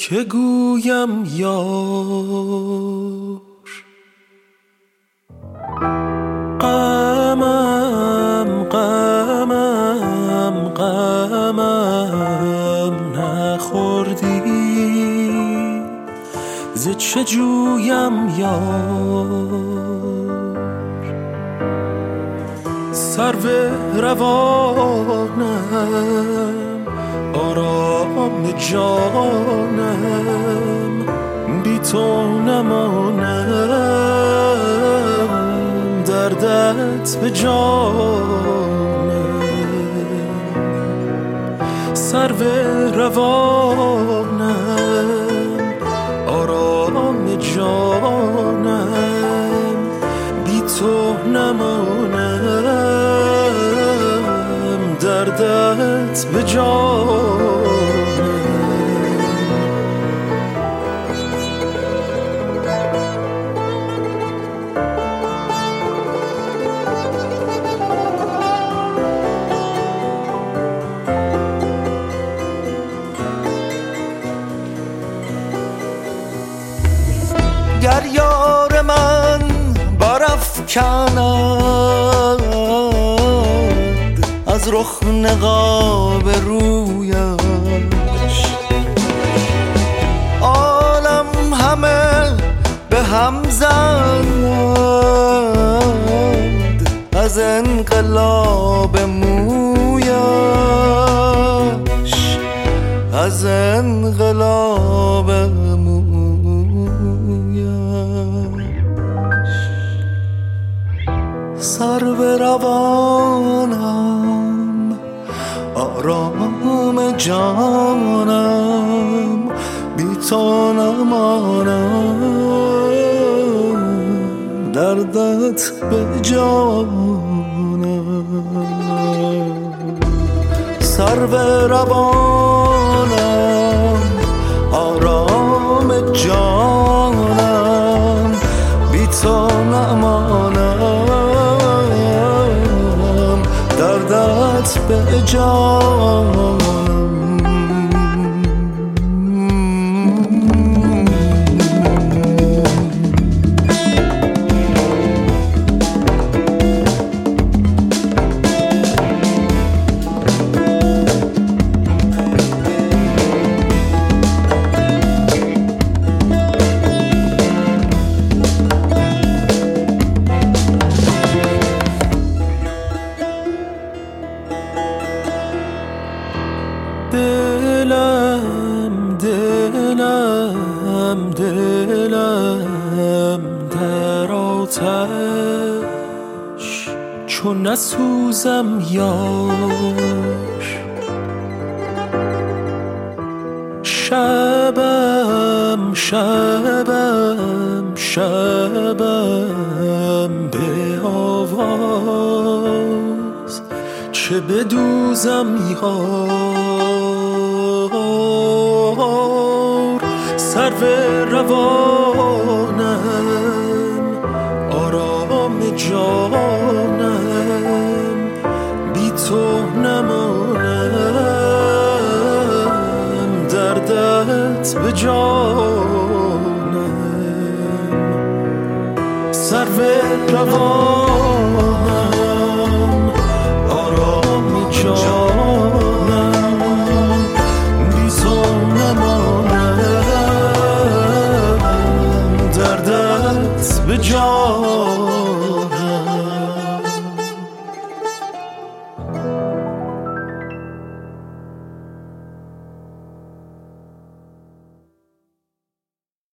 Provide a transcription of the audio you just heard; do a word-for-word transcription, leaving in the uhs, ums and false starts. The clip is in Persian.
که گویم یار غمم غمم غمم نخوردی ز چه جویم یار سرو روانم آرام جانم بی تو نمانم دردت به جانم سرو روانم آرام جانم بی تو نمانم دردت به جانم گر یار من برافکند از رخ نقاب رویش عالم همه به هم زند از انقلاب مویش از انقلاب مویش سرو روانم آرام جانم بی تو نمانم دردت به جانم سرو روانم آرام جانم بی تو نمانم دردت به جانم دلم دلم دلم در آتش چون نسوزم یار شبم شبم شبم به آواز چه بدوزم یار سرو روانم آرام جانم بی تو نمانم دردت به جانم سرو روانم